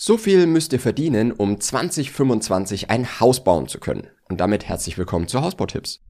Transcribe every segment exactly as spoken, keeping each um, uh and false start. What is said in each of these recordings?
So viel müsst ihr verdienen, um zwanzig fünfundzwanzig ein Haus bauen zu können. Und damit herzlich willkommen zu Hausbautipps.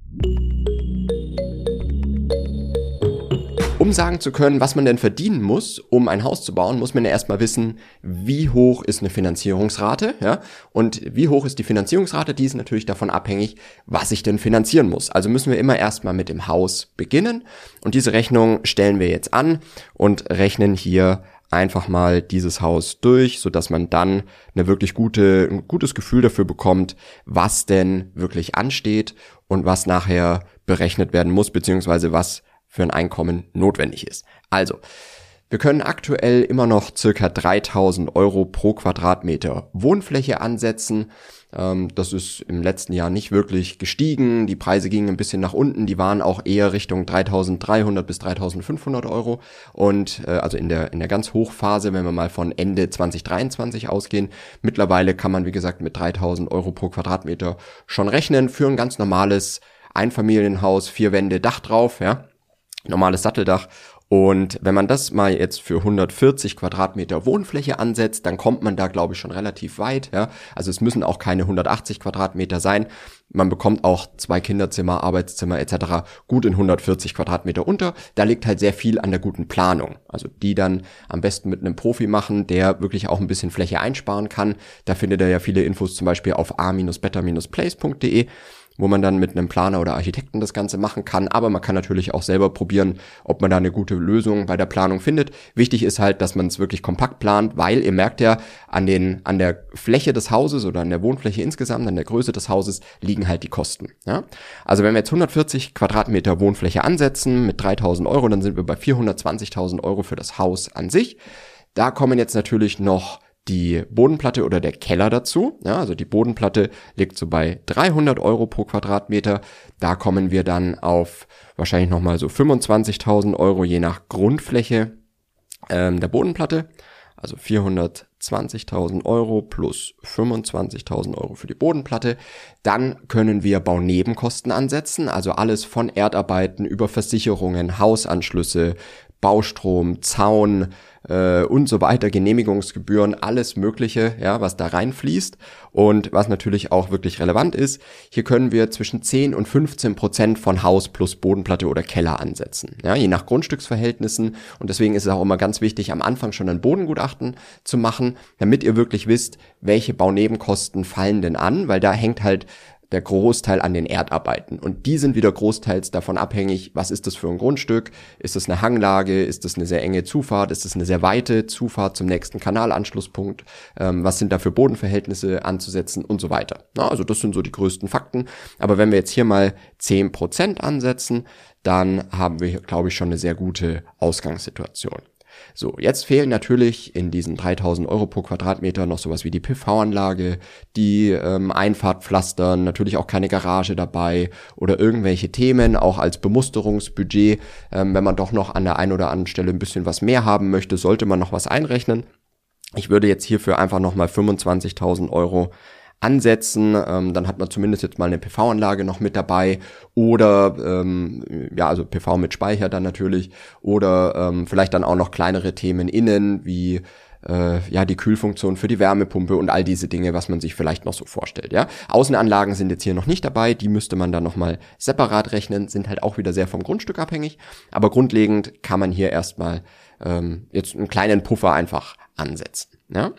Um sagen zu können, was man denn verdienen muss, um ein Haus zu bauen, muss man ja erstmal wissen, wie hoch ist eine Finanzierungsrate, ja? Und wie hoch ist die Finanzierungsrate? Die ist natürlich davon abhängig, was ich denn finanzieren muss. Also müssen wir immer erstmal mit dem Haus beginnen. Und diese Rechnung stellen wir jetzt an und rechnen hier einfach mal dieses Haus durch, sodass man dann eine wirklich gute, ein gutes Gefühl dafür bekommt, was denn wirklich ansteht und was nachher berechnet werden muss, beziehungsweise was für ein Einkommen notwendig ist. Also, wir können aktuell immer noch circa dreitausend Euro pro Quadratmeter Wohnfläche ansetzen. Ähm, das ist im letzten Jahr nicht wirklich gestiegen. Die Preise gingen ein bisschen nach unten. Die waren auch eher Richtung dreitausenddreihundert bis dreitausendfünfhundert Euro. Und äh, also in der in der ganz Hochphase, wenn wir mal von Ende zwanzig dreiundzwanzig ausgehen. Mittlerweile kann man, wie gesagt, mit dreitausend Euro pro Quadratmeter schon rechnen für ein ganz normales Einfamilienhaus, vier Wände, Dach drauf, ja. Normales Satteldach. Und wenn man das mal jetzt für hundertvierzig Quadratmeter Wohnfläche ansetzt, dann kommt man da, glaube ich, schon relativ weit. Ja? Also es müssen auch keine hundertachtzig Quadratmeter sein. Man bekommt auch zwei Kinderzimmer, Arbeitszimmer et cetera gut in hundertvierzig Quadratmeter unter. Da liegt halt sehr viel an der guten Planung. Also die dann am besten mit einem Profi machen, der wirklich auch ein bisschen Fläche einsparen kann. Da findet ihr ja viele Infos zum Beispiel auf a dash better dash place punkt de, wo man dann mit einem Planer oder Architekten das Ganze machen kann. Aber man kann natürlich auch selber probieren, ob man da eine gute Lösung bei der Planung findet. Wichtig ist halt, dass man es wirklich kompakt plant, weil ihr merkt ja, an den an der Fläche des Hauses oder an der Wohnfläche insgesamt, an der Größe des Hauses liegen halt die Kosten. Ja? Also wenn wir jetzt hundertvierzig Quadratmeter Wohnfläche ansetzen mit dreitausend Euro, dann sind wir bei vierhundertzwanzigtausend Euro für das Haus an sich. Da kommen jetzt natürlich noch die Bodenplatte oder der Keller dazu. Ja, also die Bodenplatte liegt so bei dreihundert Euro pro Quadratmeter. Da kommen wir dann auf wahrscheinlich nochmal so fünfundzwanzigtausend Euro je nach Grundfläche ähm, der Bodenplatte. Also vierhundertzwanzigtausend Euro plus fünfundzwanzigtausend Euro für die Bodenplatte. Dann können wir Baunebenkosten ansetzen, also alles von Erdarbeiten über Versicherungen, Hausanschlüsse, Baustrom, Zaun äh, und so weiter, Genehmigungsgebühren, alles Mögliche, ja, was da reinfließt. Und was natürlich auch wirklich relevant ist, hier können wir zwischen zehn und fünfzehn Prozent von Haus plus Bodenplatte oder Keller ansetzen, ja, je nach Grundstücksverhältnissen. Und deswegen ist es auch immer ganz wichtig, am Anfang schon ein Bodengutachten zu machen, damit ihr wirklich wisst, welche Baunebenkosten fallen denn an, weil da hängt halt der Großteil an den Erdarbeiten. Und die sind wieder großteils davon abhängig, was ist das für ein Grundstück? Ist das eine Hanglage? Ist das eine sehr enge Zufahrt? Ist das eine sehr weite Zufahrt zum nächsten Kanalanschlusspunkt? Ähm, was sind da für Bodenverhältnisse anzusetzen und so weiter? Na, also das sind so die größten Fakten. Aber wenn wir jetzt hier mal zehn Prozent ansetzen, dann haben wir, glaube ich, schon eine sehr gute Ausgangssituation. So, jetzt fehlen natürlich in diesen dreitausend Euro pro Quadratmeter noch sowas wie die P V-Anlage, die ähm, Einfahrtpflastern, natürlich auch keine Garage dabei oder irgendwelche Themen, auch als Bemusterungsbudget. Ähm, wenn man doch noch an der einen oder anderen Stelle ein bisschen was mehr haben möchte, sollte man noch was einrechnen. Ich würde jetzt hierfür einfach nochmal fünfundzwanzigtausend Euro ansetzen, ähm, dann hat man zumindest jetzt mal eine P V-Anlage noch mit dabei oder ähm, ja, also P V mit Speicher dann natürlich oder ähm, vielleicht dann auch noch kleinere Themen innen wie äh, ja die Kühlfunktion für die Wärmepumpe und all diese Dinge, was man sich vielleicht noch so vorstellt. Ja, Außenanlagen sind jetzt hier noch nicht dabei, die müsste man dann nochmal separat rechnen, sind halt auch wieder sehr vom Grundstück abhängig, aber grundlegend kann man hier erstmal ähm, jetzt einen kleinen Puffer einfach ansetzen. Ja.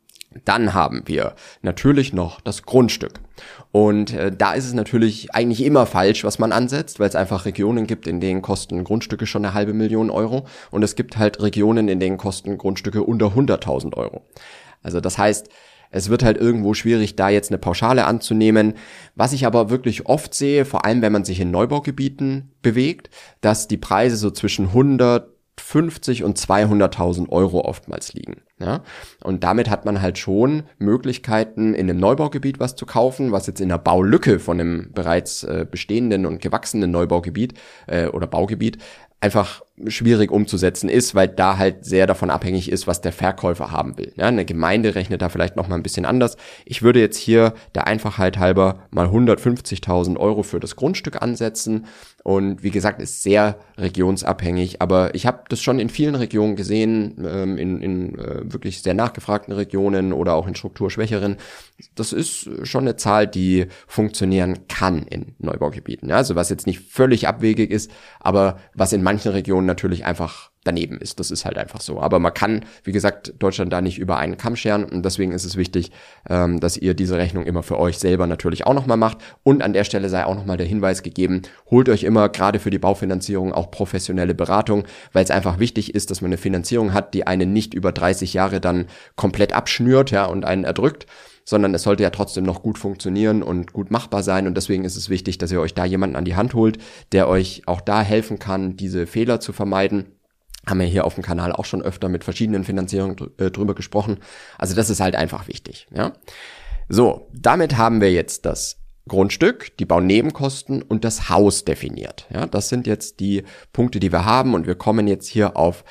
Dann haben wir natürlich noch das Grundstück. Und äh, da ist es natürlich eigentlich immer falsch, was man ansetzt, weil es einfach Regionen gibt, in denen kosten Grundstücke schon eine halbe Million Euro. Und es gibt halt Regionen, in denen kosten Grundstücke unter hunderttausend Euro. Also das heißt, es wird halt irgendwo schwierig, da jetzt eine Pauschale anzunehmen. Was ich aber wirklich oft sehe, vor allem wenn man sich in Neubaugebieten bewegt, dass die Preise so zwischen hundertfünfzig und zweihunderttausend Euro oftmals liegen. Ja, und damit hat man halt schon Möglichkeiten, in einem Neubaugebiet was zu kaufen, was jetzt in der Baulücke von einem bereits äh, bestehenden und gewachsenen Neubaugebiet äh, oder Baugebiet einfach schwierig umzusetzen ist, weil da halt sehr davon abhängig ist, was der Verkäufer haben will. Ja, eine Gemeinde rechnet da vielleicht noch mal ein bisschen anders. Ich würde jetzt hier der Einfachheit halber mal hundertfünfzigtausend Euro für das Grundstück ansetzen. Und wie gesagt, ist sehr regionsabhängig. Aber ich habe das schon in vielen Regionen gesehen, ähm, in, in äh, wirklich sehr nachgefragten Regionen oder auch in strukturschwächeren. Das ist schon eine Zahl, die funktionieren kann in Neubaugebieten. Ja, also was jetzt nicht völlig abwegig ist, aber was in manchen Regionen natürlich einfach daneben ist. Das ist halt einfach so. Aber man kann, wie gesagt, Deutschland da nicht über einen Kamm scheren und deswegen ist es wichtig, ähm, dass ihr diese Rechnung immer für euch selber natürlich auch nochmal macht. Und an der Stelle sei auch nochmal der Hinweis gegeben, holt euch immer gerade für die Baufinanzierung auch professionelle Beratung, weil es einfach wichtig ist, dass man eine Finanzierung hat, die einen nicht über dreißig Jahre dann komplett abschnürt, ja, und einen erdrückt, sondern es sollte ja trotzdem noch gut funktionieren und gut machbar sein und deswegen ist es wichtig, dass ihr euch da jemanden an die Hand holt, der euch auch da helfen kann, diese Fehler zu vermeiden. Haben wir hier auf dem Kanal auch schon öfter mit verschiedenen Finanzierungen dr- drüber gesprochen. Also das ist halt einfach wichtig, ja. So, damit haben wir jetzt das Grundstück, die Baunebenkosten und das Haus definiert. Ja, das sind jetzt die Punkte, die wir haben und wir kommen jetzt hier auf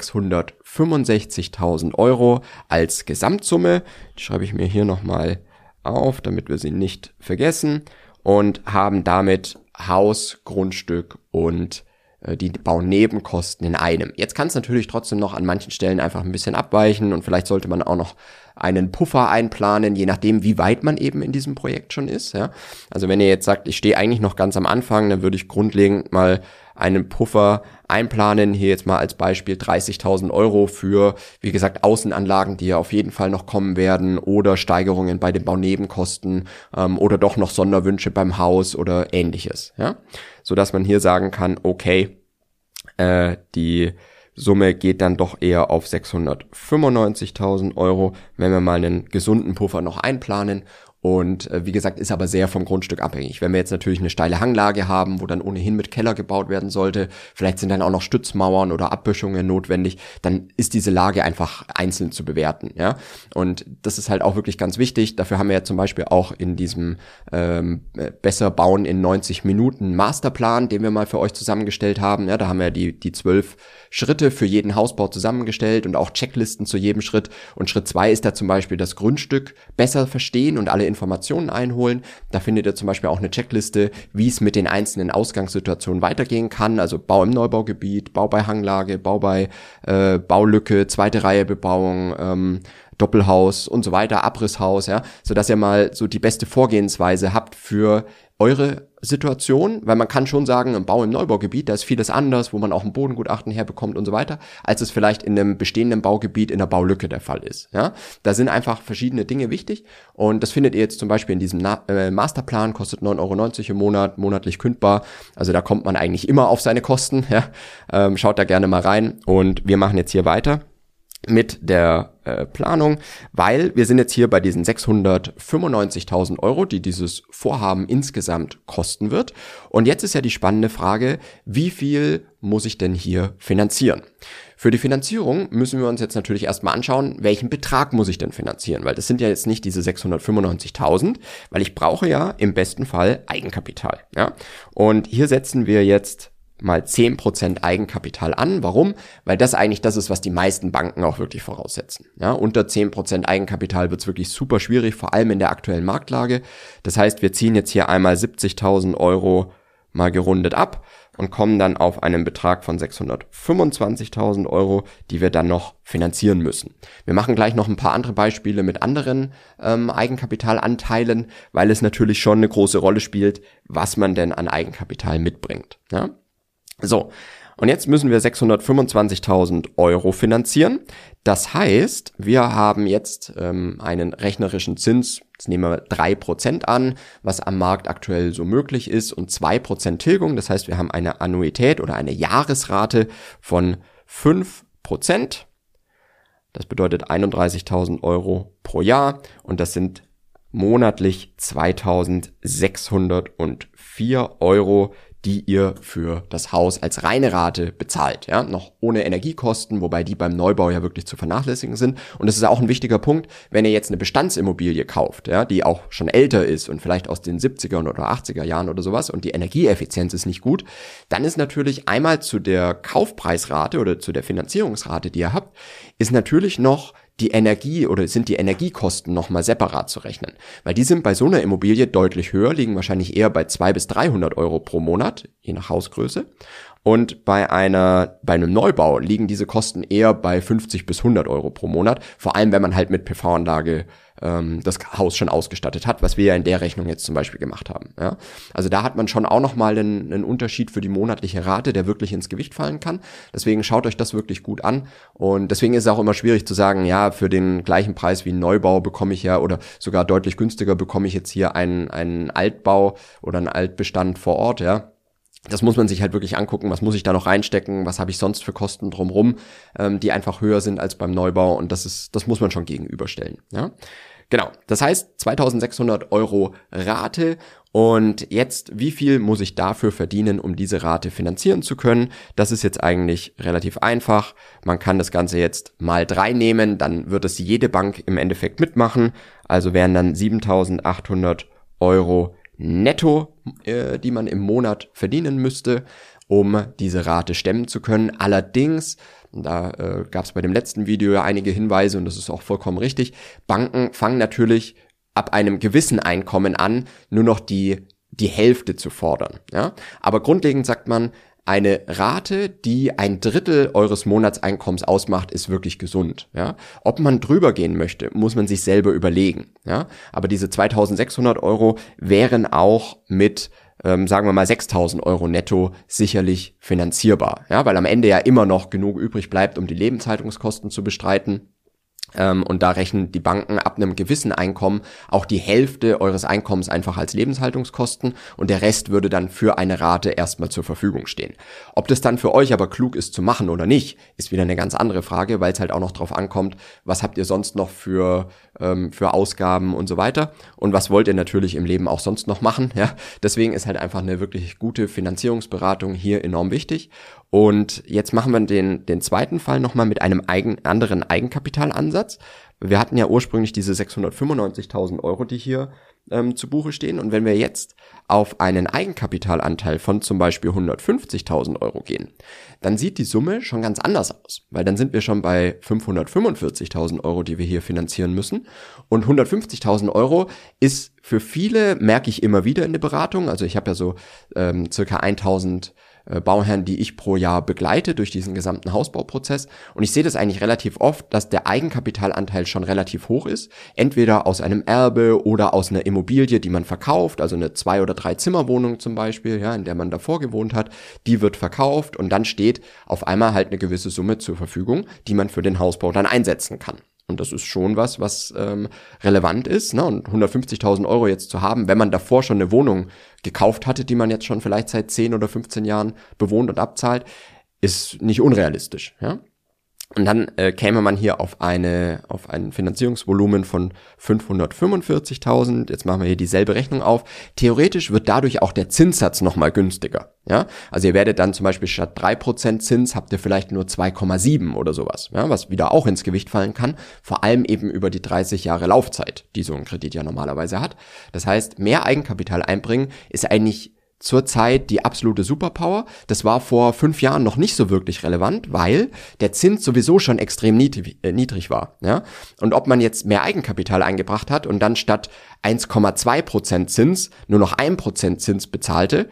sechshundertfünfundsechzigtausend Euro als Gesamtsumme. Die schreibe ich mir hier nochmal auf, damit wir sie nicht vergessen und haben damit Haus, Grundstück und die Baunebenkosten in einem. Jetzt kann es natürlich trotzdem noch an manchen Stellen einfach ein bisschen abweichen und vielleicht sollte man auch noch einen Puffer einplanen, je nachdem, wie weit man eben in diesem Projekt schon ist. Ja? Also wenn ihr jetzt sagt, ich stehe eigentlich noch ganz am Anfang, dann würde ich grundlegend mal einen Puffer einplanen, hier jetzt mal als Beispiel dreißigtausend Euro für, wie gesagt, Außenanlagen, die ja auf jeden Fall noch kommen werden oder Steigerungen bei den Baunebenkosten ähm, oder doch noch Sonderwünsche beim Haus oder ähnliches, ja, so dass man hier sagen kann, okay, äh, die Summe geht dann doch eher auf sechshundertfünfundneunzigtausend Euro, wenn wir mal einen gesunden Puffer noch einplanen. Und äh, wie gesagt, ist aber sehr vom Grundstück abhängig. Wenn wir jetzt natürlich eine steile Hanglage haben, wo dann ohnehin mit Keller gebaut werden sollte, vielleicht sind dann auch noch Stützmauern oder Abböschungen notwendig, dann ist diese Lage einfach einzeln zu bewerten. Ja, und das ist halt auch wirklich ganz wichtig. Dafür haben wir ja zum Beispiel auch in diesem ähm, Besser bauen in neunzig Minuten Masterplan, den wir mal für euch zusammengestellt haben. Ja, da haben wir die die zwölf Schritte für jeden Hausbau zusammengestellt und auch Checklisten zu jedem Schritt. Und Schritt zwei ist da zum Beispiel das Grundstück besser verstehen und alle Informationen einholen. Da findet ihr zum Beispiel auch eine Checkliste, wie es mit den einzelnen Ausgangssituationen weitergehen kann. Also Bau im Neubaugebiet, Bau bei Hanglage, Bau bei äh, Baulücke, zweite Reihe Bebauung, ähm, Doppelhaus und so weiter, Abrisshaus, ja, sodass ihr mal so die beste Vorgehensweise habt für eure Situation, weil man kann schon sagen, im Bau im Neubaugebiet, da ist vieles anders, wo man auch ein Bodengutachten herbekommt und so weiter, als es vielleicht in einem bestehenden Baugebiet in der Baulücke der Fall ist. Ja, da sind einfach verschiedene Dinge wichtig und das findet ihr jetzt zum Beispiel in diesem Na- äh, Masterplan, kostet neun Euro neunzig im Monat, monatlich kündbar. Also da kommt man eigentlich immer auf seine Kosten. Ja, ähm, schaut da gerne mal rein und wir machen jetzt hier weiter mit der äh, Planung, weil wir sind jetzt hier bei diesen sechshundertfünfundneunzigtausend Euro, die dieses Vorhaben insgesamt kosten wird. Und jetzt ist ja die spannende Frage, wie viel muss ich denn hier finanzieren? Für die Finanzierung müssen wir uns jetzt natürlich erstmal anschauen, welchen Betrag muss ich denn finanzieren? Weil das sind ja jetzt nicht diese sechshundertfünfundneunzigtausend, weil ich brauche ja im besten Fall Eigenkapital. Ja? Und hier setzen wir jetzt mal zehn Prozent Eigenkapital an. Warum? Weil das eigentlich das ist, was die meisten Banken auch wirklich voraussetzen. Ja, unter zehn Prozent Eigenkapital wird es wirklich super schwierig, vor allem in der aktuellen Marktlage. Das heißt, wir ziehen jetzt hier einmal siebzigtausend Euro mal gerundet ab und kommen dann auf einen Betrag von sechshundertfünfundzwanzigtausend Euro, die wir dann noch finanzieren müssen. Wir machen gleich noch ein paar andere Beispiele mit anderen ähm, Eigenkapitalanteilen, weil es natürlich schon eine große Rolle spielt, was man denn an Eigenkapital mitbringt. Ja? So, und jetzt müssen wir sechshundertfünfundzwanzigtausend Euro finanzieren. Das heißt, wir haben jetzt ähm, einen rechnerischen Zins, jetzt nehmen wir drei Prozent an, was am Markt aktuell so möglich ist, und zwei Prozent Tilgung. Das heißt, wir haben eine Annuität oder eine Jahresrate von fünf Prozent. Das bedeutet einunddreißigtausend Euro pro Jahr und das sind monatlich zweitausendsechshundertvier Euro, die ihr für das Haus als reine Rate bezahlt, ja, noch ohne Energiekosten, wobei die beim Neubau ja wirklich zu vernachlässigen sind. Und das ist auch ein wichtiger Punkt, wenn ihr jetzt eine Bestandsimmobilie kauft, ja, die auch schon älter ist und vielleicht aus den siebzigern oder achtziger Jahren oder sowas und die Energieeffizienz ist nicht gut, dann ist natürlich einmal zu der Kaufpreisrate oder zu der Finanzierungsrate, die ihr habt, ist natürlich noch die Energie oder sind die Energiekosten nochmal separat zu rechnen. Weil die sind bei so einer Immobilie deutlich höher, liegen wahrscheinlich eher bei zweihundert bis dreihundert Euro pro Monat, je nach Hausgröße. Und bei einer, bei einem Neubau liegen diese Kosten eher bei fünfzig bis hundert Euro pro Monat. Vor allem, wenn man halt mit P V-Anlage ähm, das Haus schon ausgestattet hat, was wir ja in der Rechnung jetzt zum Beispiel gemacht haben. Ja? Also da hat man schon auch nochmal einen, einen Unterschied für die monatliche Rate, der wirklich ins Gewicht fallen kann. Deswegen schaut euch das wirklich gut an. Und deswegen ist es auch immer schwierig zu sagen, ja, für den gleichen Preis wie ein Neubau bekomme ich ja oder sogar deutlich günstiger bekomme ich jetzt hier einen, einen Altbau oder einen Altbestand vor Ort, ja. Das muss man sich halt wirklich angucken, was muss ich da noch reinstecken, was habe ich sonst für Kosten drumherum, ähm, die einfach höher sind als beim Neubau und das ist, das muss man schon gegenüberstellen, ja. Genau, das heißt zweitausendsechshundert Euro Rate und jetzt, wie viel muss ich dafür verdienen, um diese Rate finanzieren zu können? Das ist jetzt eigentlich relativ einfach. Man kann das Ganze jetzt mal drei nehmen, dann wird es jede Bank im Endeffekt mitmachen, also wären dann siebentausendachthundert Euro netto, äh, die man im Monat verdienen müsste, um diese Rate stemmen zu können. Allerdings, da äh, gab es bei dem letzten Video ja einige Hinweise und das ist auch vollkommen richtig, Banken fangen natürlich ab einem gewissen Einkommen an, nur noch die die Hälfte zu fordern. Ja? Aber grundlegend sagt man, eine Rate, die ein Drittel eures Monatseinkommens ausmacht, ist wirklich gesund. Ja? Ob man drüber gehen möchte, muss man sich selber überlegen. Ja? Aber diese zweitausendsechshundert Euro wären auch mit, ähm, sagen wir mal, sechstausend Euro netto sicherlich finanzierbar. Ja? Weil am Ende ja immer noch genug übrig bleibt, um die Lebenshaltungskosten zu bestreiten. Ähm, und da rechnen die Banken ab einem gewissen Einkommen auch die Hälfte eures Einkommens einfach als Lebenshaltungskosten und der Rest würde dann für eine Rate erstmal zur Verfügung stehen. Ob das dann für euch aber klug ist zu machen oder nicht, ist wieder eine ganz andere Frage, weil es halt auch noch drauf ankommt, was habt ihr sonst noch für ähm, für Ausgaben und so weiter und was wollt ihr natürlich im Leben auch sonst noch machen. Ja? Deswegen ist halt einfach eine wirklich gute Finanzierungsberatung hier enorm wichtig. Und jetzt machen wir den, den zweiten Fall nochmal mit einem eigen, anderen Eigenkapitalansatz. Wir hatten ja ursprünglich diese sechshundertfünfundneunzigtausend Euro, die hier ähm, zu Buche stehen. Und wenn wir jetzt auf einen Eigenkapitalanteil von zum Beispiel hundertfünfzigtausend Euro gehen, dann sieht die Summe schon ganz anders aus. Weil dann sind wir schon bei fünfhundertfünfundvierzigtausend Euro, die wir hier finanzieren müssen. Und hundertfünfzigtausend Euro ist für viele, merke ich immer wieder in der Beratung, also ich habe ja so ähm, circa tausend Bauherren, die ich pro Jahr begleite durch diesen gesamten Hausbauprozess. Und ich sehe das eigentlich relativ oft, dass der Eigenkapitalanteil schon relativ hoch ist. Entweder aus einem Erbe oder aus einer Immobilie, die man verkauft, also eine Zwei- oder Drei-Zimmer-Wohnung zum Beispiel, ja, in der man davor gewohnt hat, die wird verkauft und dann steht auf einmal halt eine gewisse Summe zur Verfügung, die man für den Hausbau dann einsetzen kann. Und das ist schon was, was ähm, relevant ist, ne? Und hundertfünfzigtausend Euro jetzt zu haben, wenn man davor schon eine Wohnung gekauft hatte, die man jetzt schon vielleicht seit zehn oder fünfzehn Jahren bewohnt und abzahlt, ist nicht unrealistisch, ja. Und dann äh, käme man hier auf eine auf ein Finanzierungsvolumen von fünfhundertfünfundvierzigtausend. Jetzt machen wir hier dieselbe Rechnung auf. Theoretisch wird dadurch auch der Zinssatz nochmal günstiger. Ja, also ihr werdet dann zum Beispiel statt drei Prozent Zins habt ihr vielleicht nur zwei Komma sieben oder sowas, ja, was wieder auch ins Gewicht fallen kann. Vor allem eben über die dreißig Jahre Laufzeit, die so ein Kredit ja normalerweise hat. Das heißt, mehr Eigenkapital einbringen ist eigentlich zurzeit die absolute Superpower. Das war vor fünf Jahren noch nicht so wirklich relevant, weil der Zins sowieso schon extrem niedrig, äh, niedrig war. Ja? Und ob man jetzt mehr Eigenkapital eingebracht hat und dann statt eins Komma zwei Prozent Zins nur noch ein Prozent Zins bezahlte,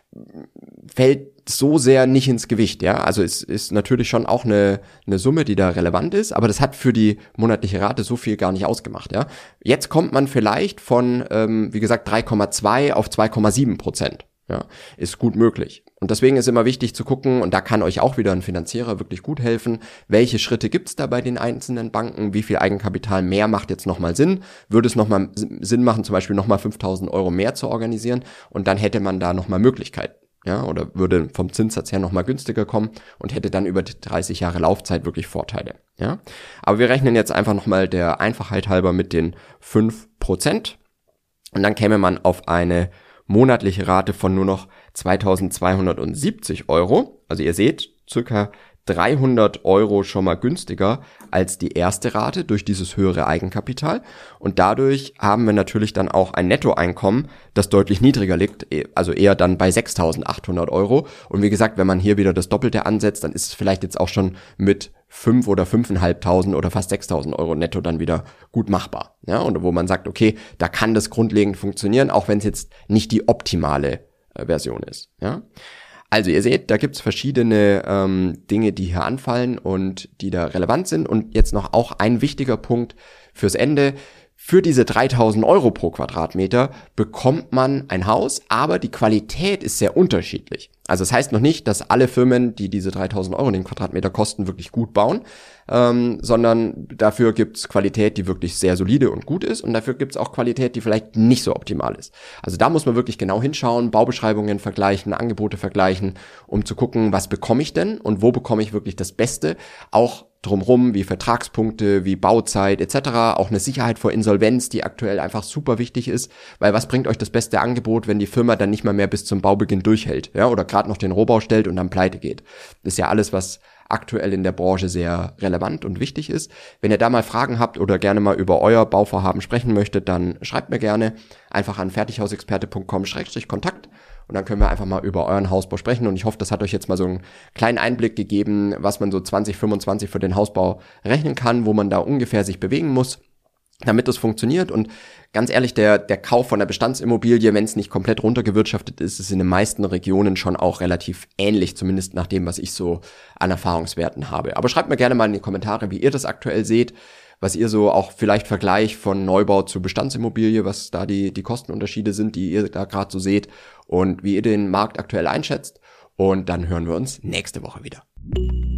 fällt so sehr nicht ins Gewicht. Ja? Also es ist natürlich schon auch eine, eine Summe, die da relevant ist, aber das hat für die monatliche Rate so viel gar nicht ausgemacht. Ja? Jetzt kommt man vielleicht von, ähm, wie gesagt, drei Komma zwei auf zwei Komma sieben Prozent. Ja, ist gut möglich. Und deswegen ist immer wichtig zu gucken, und da kann euch auch wieder ein Finanzierer wirklich gut helfen, welche Schritte gibt's da bei den einzelnen Banken, wie viel Eigenkapital mehr macht jetzt nochmal Sinn, würde es nochmal Sinn machen, zum Beispiel nochmal fünftausend Euro mehr zu organisieren und dann hätte man da nochmal Möglichkeiten, ja, oder würde vom Zinssatz her nochmal günstiger kommen und hätte dann über die dreißig Jahre Laufzeit wirklich Vorteile, ja. Aber wir rechnen jetzt einfach nochmal der Einfachheit halber mit den fünf Prozent und dann käme man auf eine monatliche Rate von nur noch zweitausendzweihundertsiebzig Euro. Also ihr seht, circa dreihundert Euro schon mal günstiger als die erste Rate durch dieses höhere Eigenkapital. Und dadurch haben wir natürlich dann auch ein Nettoeinkommen, das deutlich niedriger liegt, also eher dann bei sechstausendachthundert Euro. Und wie gesagt, wenn man hier wieder das Doppelte ansetzt, dann ist es vielleicht jetzt auch schon mit fünf oder fünftausendfünfhundert oder fast sechstausend Euro netto dann wieder gut machbar. Ja, und wo man sagt, okay, da kann das grundlegend funktionieren, auch wenn es jetzt nicht die optimale äh, Version ist. Ja. Also ihr seht, da gibt's verschiedene ähm, Dinge, die hier anfallen und die da relevant sind. Und jetzt noch auch ein wichtiger Punkt fürs Ende. Für diese dreitausend Euro pro Quadratmeter bekommt man ein Haus, aber die Qualität ist sehr unterschiedlich. Also das heißt noch nicht, dass alle Firmen, die diese dreitausend Euro den Quadratmeter kosten, wirklich gut bauen, ähm, sondern dafür gibt's Qualität, die wirklich sehr solide und gut ist, und dafür gibt's auch Qualität, die vielleicht nicht so optimal ist. Also da muss man wirklich genau hinschauen, Baubeschreibungen vergleichen, Angebote vergleichen, um zu gucken, was bekomme ich denn und wo bekomme ich wirklich das Beste, auch drumrum, wie Vertragspunkte, wie Bauzeit et cetera, auch eine Sicherheit vor Insolvenz, die aktuell einfach super wichtig ist, weil was bringt euch das beste Angebot, wenn die Firma dann nicht mal mehr bis zum Baubeginn durchhält, ja, oder gerade noch den Rohbau stellt und dann pleite geht. Das ist ja alles, was aktuell in der Branche sehr relevant und wichtig ist. Wenn ihr da mal Fragen habt oder gerne mal über euer Bauvorhaben sprechen möchtet, dann schreibt mir gerne einfach an fertighausexperte punkt com Schrägstrich Kontakt. Und dann können wir einfach mal über euren Hausbau sprechen. Und ich hoffe, das hat euch jetzt mal so einen kleinen Einblick gegeben, was man so zwanzig fünfundzwanzig für den Hausbau rechnen kann, wo man da ungefähr sich bewegen muss, damit das funktioniert. Und ganz ehrlich, der der Kauf von der Bestandsimmobilie, wenn es nicht komplett runtergewirtschaftet ist, ist in den meisten Regionen schon auch relativ ähnlich, zumindest nach dem, was ich so an Erfahrungswerten habe. Aber schreibt mir gerne mal in die Kommentare, wie ihr das aktuell seht, was ihr so auch vielleicht Vergleich von Neubau zu Bestandsimmobilie, was da die die Kostenunterschiede sind, die ihr da gerade so seht und wie ihr den Markt aktuell einschätzt. Und dann hören wir uns nächste Woche wieder.